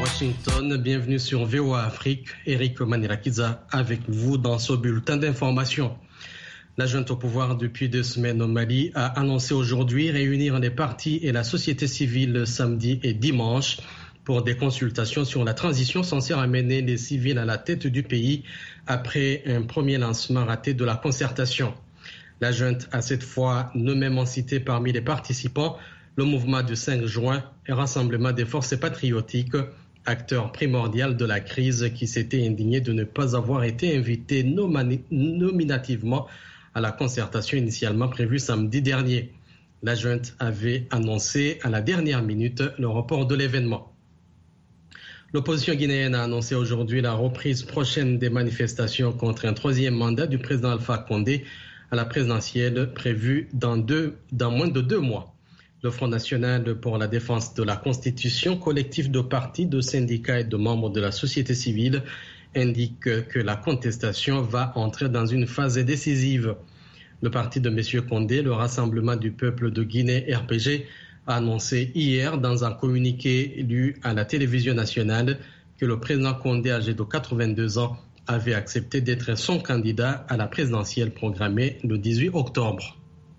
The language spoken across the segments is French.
Washington, bienvenue sur VOA Afrique. Eric Manirakiza avec vous dans ce bulletin d'information. La junte au pouvoir depuis 2 semaines au Mali a annoncé aujourd'hui réunir les partis et la société civile samedi et dimanche pour des consultations sur la transition censée amener les civils à la tête du pays après un premier lancement raté de la concertation. La junte a cette fois nommément cité parmi les participants le mouvement du 5 juin et Rassemblement des forces patriotiques, acteur primordial de la crise qui s'était indigné de ne pas avoir été invité nominativement à la concertation initialement prévue samedi dernier. La junte avait annoncé à la dernière minute le report de l'événement. L'opposition guinéenne a annoncé aujourd'hui la reprise prochaine des manifestations contre un 3e mandat du président Alpha Condé à la présidentielle prévue dans moins de 2 mois. Le Front national pour la défense de la Constitution, collectif de partis, de syndicats et de membres de la société civile, indique que la contestation va entrer dans une phase décisive. Le parti de M. Condé, le Rassemblement du peuple de Guinée, RPG, a annoncé hier dans un communiqué lu à la télévision nationale que le président Condé, âgé de 82 ans, avait accepté d'être son candidat à la présidentielle programmée le 18 octobre.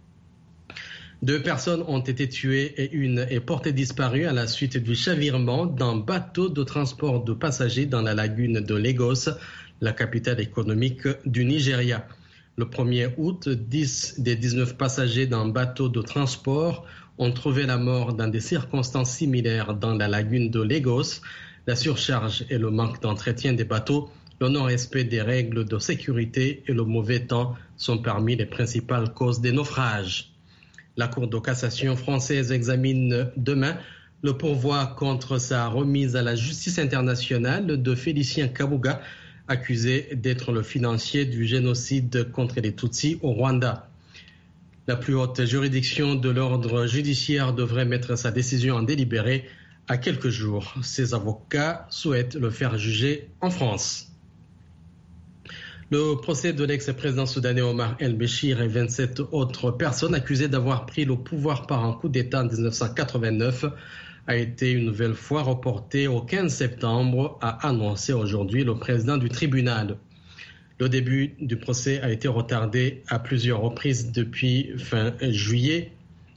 2 personnes ont été tuées et une est portée disparue à la suite du chavirement d'un bateau de transport de passagers dans la lagune de Lagos, la capitale économique du Nigeria. Le 1er août, 10 des 19 passagers d'un bateau de transport ont trouvé la mort dans des circonstances similaires dans la lagune de Lagos. La surcharge et le manque d'entretien des bateaux, le non-respect des règles de sécurité et le mauvais temps sont parmi les principales causes des naufrages. La Cour de cassation française examine demain le pourvoi contre sa remise à la justice internationale de Félicien Kabuga, accusé d'être le financier du génocide contre les Tutsis au Rwanda. La plus haute juridiction de l'ordre judiciaire devrait mettre sa décision en délibéré à quelques jours. Ses avocats souhaitent le faire juger en France. Le procès de l'ex-président soudanais Omar El-Béchir et 27 autres personnes accusées d'avoir pris le pouvoir par un coup d'État en 1989 a été une nouvelle fois reporté au 15 septembre, a annoncé aujourd'hui le président du tribunal. Le début du procès a été retardé à plusieurs reprises depuis fin juillet.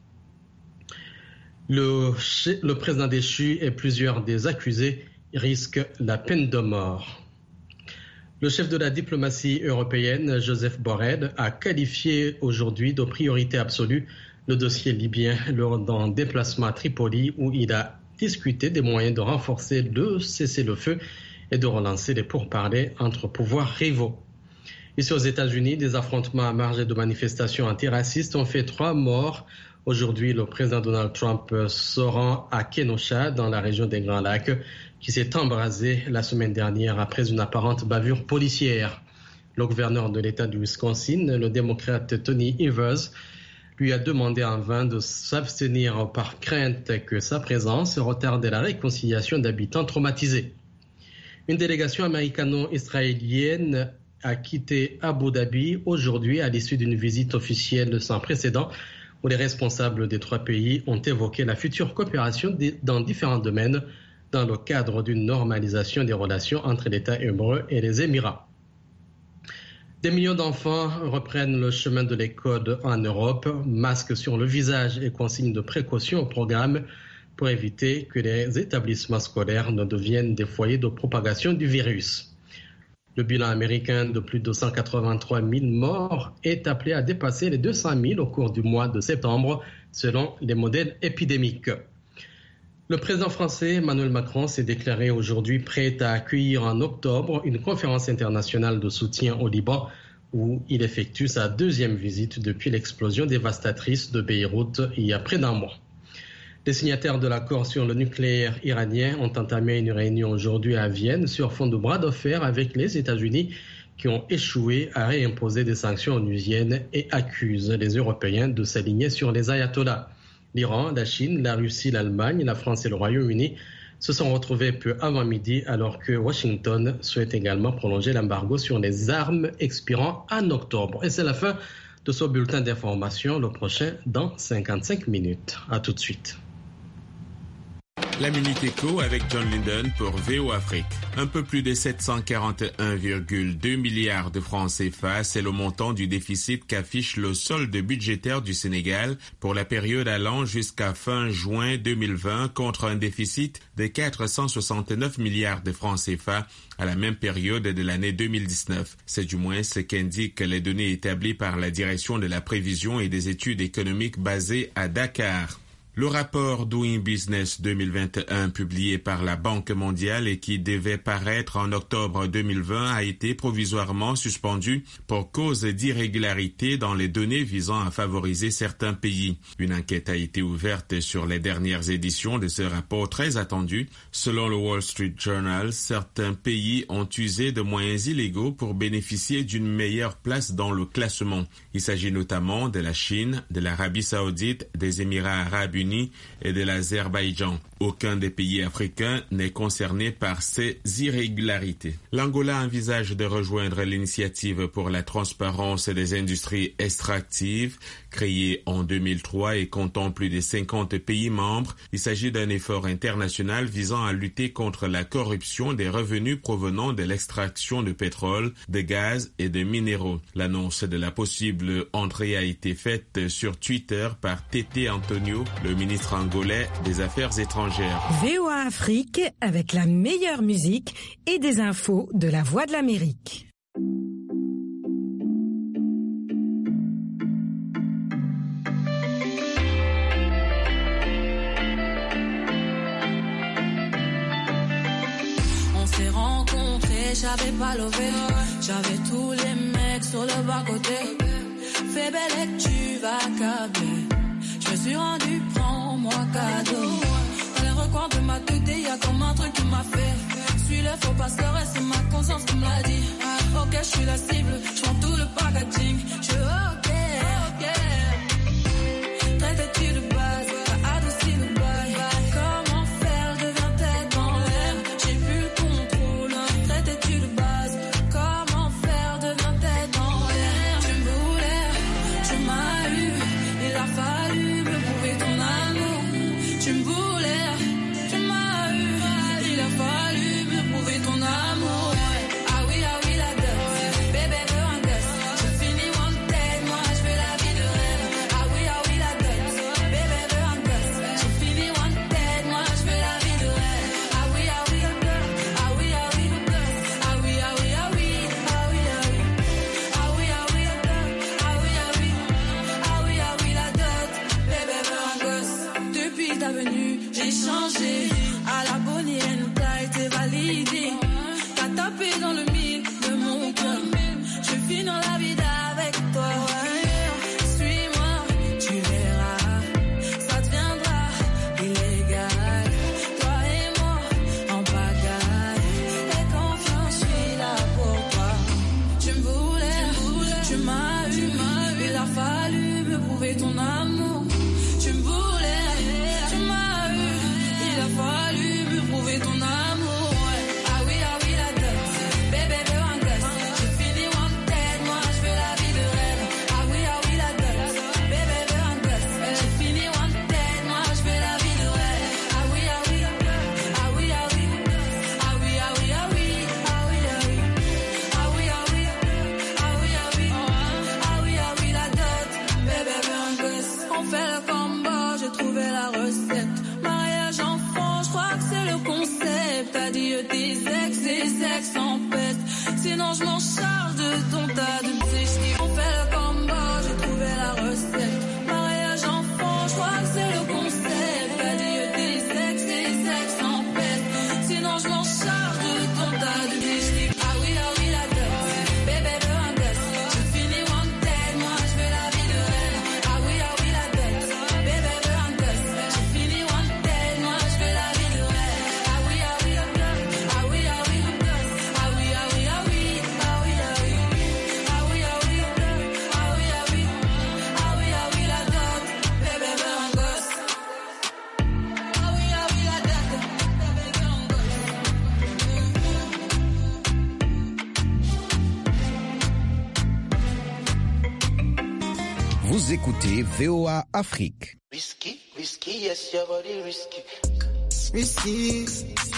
Le président déchu et plusieurs des accusés risquent la peine de mort. Le chef de la diplomatie européenne, Joseph Borrell, a qualifié aujourd'hui de priorité absolue le dossier libyen lors d'un déplacement à Tripoli où il a discuté des moyens de renforcer le cessez-le-feu et de relancer les pourparlers entre pouvoirs rivaux. Ici aux États-Unis, des affrontements à marge de manifestations antiracistes ont fait 3 morts. Aujourd'hui, le président Donald Trump se rend à Kenosha, dans la région des Grands Lacs, qui s'est embrasé la semaine dernière après une apparente bavure policière. Le gouverneur de l'État du Wisconsin, le démocrate Tony Evers, lui a demandé en vain de s'abstenir par crainte que sa présence retarde la réconciliation d'habitants traumatisés. Une délégation américano-israélienne a quitté Abu Dhabi aujourd'hui à l'issue d'une visite officielle sans précédent où les responsables des 3 pays ont évoqué la future coopération dans différents domaines dans le cadre d'une normalisation des relations entre l'État hébreu et les Émirats. Des millions d'enfants reprennent le chemin de l'école en Europe, masques sur le visage et consignes de précaution au programme pour éviter que les établissements scolaires ne deviennent des foyers de propagation du virus. Le bilan américain de plus de 183 000 morts est appelé à dépasser les 200 000 au cours du mois de septembre, selon les modèles épidémiques. Le président français Emmanuel Macron s'est déclaré aujourd'hui prêt à accueillir en octobre une conférence internationale de soutien au Liban où il effectue sa 2e visite depuis l'explosion dévastatrice de Beyrouth il y a près d'1 mois. Les signataires de l'accord sur le nucléaire iranien ont entamé une réunion aujourd'hui à Vienne sur fond de bras de fer avec les États-Unis qui ont échoué à réimposer des sanctions onusiennes et accusent les Européens de s'aligner sur les ayatollahs. L'Iran, la Chine, la Russie, l'Allemagne, la France et le Royaume-Uni se sont retrouvés peu avant midi alors que Washington souhaite également prolonger l'embargo sur les armes expirant en octobre. Et c'est la fin de ce bulletin d'information, le prochain dans 55 minutes. À tout de suite. La Minute Éco avec John Linden pour VOA Afrique. Un peu plus de 741,2 milliards de francs CFA, c'est le montant du déficit qu'affiche le solde budgétaire du Sénégal pour la période allant jusqu'à fin juin 2020 contre un déficit de 469 milliards de francs CFA à la même période de l'année 2019. C'est du moins ce qu'indiquent les données établies par la Direction de la prévision et des études économiques basée à Dakar. Le rapport Doing Business 2021 publié par la Banque mondiale et qui devait paraître en octobre 2020 a été provisoirement suspendu pour cause d'irrégularité dans les données visant à favoriser certains pays. Une enquête a été ouverte sur les dernières éditions de ce rapport très attendu. Selon le Wall Street Journal, certains pays ont usé de moyens illégaux pour bénéficier d'une meilleure place dans le classement. Il s'agit notamment de la Chine, de l'Arabie Saoudite, des Émirats Arabes Unis et de l'Azerbaïdjan. Aucun des pays africains n'est concerné par ces irrégularités. L'Angola envisage de rejoindre l'initiative pour la transparence des industries extractives, créée en 2003 et comptant plus de 50 pays membres. Il s'agit d'un effort international visant à lutter contre la corruption des revenus provenant de l'extraction de pétrole, de gaz et de minéraux. L'annonce de la possible entrée a été faite sur Twitter par Tété Antonio, le ministre angolais des Affaires étrangères. VOA Afrique avec la meilleure musique et des infos de la Voix de l'Amérique. On s'est rencontrés, j'avais pas levé, j'avais tous les mecs sur le bas-côté. Fais belle et tu vas câbler. Je me suis rendu, prends-moi cadeau. Dans les recoins de ma tête, y'a comme un truc qui m'a fait. Suis le faux pasteur et c'est ma conscience qui me l'a dit. Ok, je suis la cible, je prends tout le packaging. Je ok. Traite-tu de base, t'as adouci le bail. Comment faire, deviens tête dans l'air. J'ai plus le contrôle. Traite-tu de base, comment faire, deviens tête dans l'air. Tu me voulais, tu m'as eu, il a fallu me prouver ton amour. Tu me voulais, tu m'as eu, il a fallu me prouver ton amour. Ah oui, la dot, bébé veut un gosse. Je finis wanted, moi je veux la vie de rêve. Ah oui, la dot, bébé veut un gosse. Je finis wanted, moi je veux la vie de rêve. Ah oui, la dot, ah oui, ah oui, ah oui, ah oui, ah oui, ah oui, ah oui, ah oui, ah oui, la dot, ah oui, ah oui, ah oui, ah oui, la dot, bébé veut un gosse. Depuis ta venue, j'ai changé. À la bonne t'as été validé. T'as tapé dans le mille de mon cœur. Je vis dans la vie avec toi. Suis-moi, tu verras. Ça deviendra illégal. Toi et moi en pagaille. Et confiance, je suis là pour toi. Tu me voulais, tu m'as eu. Il a fallu me prouver ton amour. Tu me voulais, tu m'as eu. Il a fallu me prouver ton amour. Ah oui, la dot, bébé veut un gosse. J'ai fini wanted, moi je veux la vie de rêve. Ah oui, la dot, bébé veut un gosse. J'ai fini wanted, moi je veux la vie de rêve. Ah oui, ah oui, ah oui, ah oui, ah oui, ah oui, ah oui, ah oui, ah oui, ah oui, ah oui, ah oui, ah oui, ah oui, la dot, bébé veut un gosse. On fait le combo, j'ai trouvé la recette. Mariage enfant, je crois que c'est le concept. T'as dit tes ex en peste. Sinon je m'en charge de ton tas de petits. On fait le combo, j'ai trouvé la recette. Mariage enfant, je crois que c'est le concept. T'as dit tes ex en peste. Sinon je m'en charge de ton tas de petits. Ah oui, la dot, bébé veut un gosse. Je finis wanted, moi je veux la vie de rêve. Ah oui, la dot, bébé veut un gosse. Je finis wanted, moi je veux la vie de rêve. Ah oui, la dot, ah oui, ah oui, ah oui, ah oui, ah oui, ah oui, ah oui, ah oui, ah oui, ah oui, ah oui, ah oui, la dot, bébé veut un gosse. Ah oui, la dot, bébé veut un gosse. Vous écoutez VOA Afrique. Risky, yes, your body risky. ici,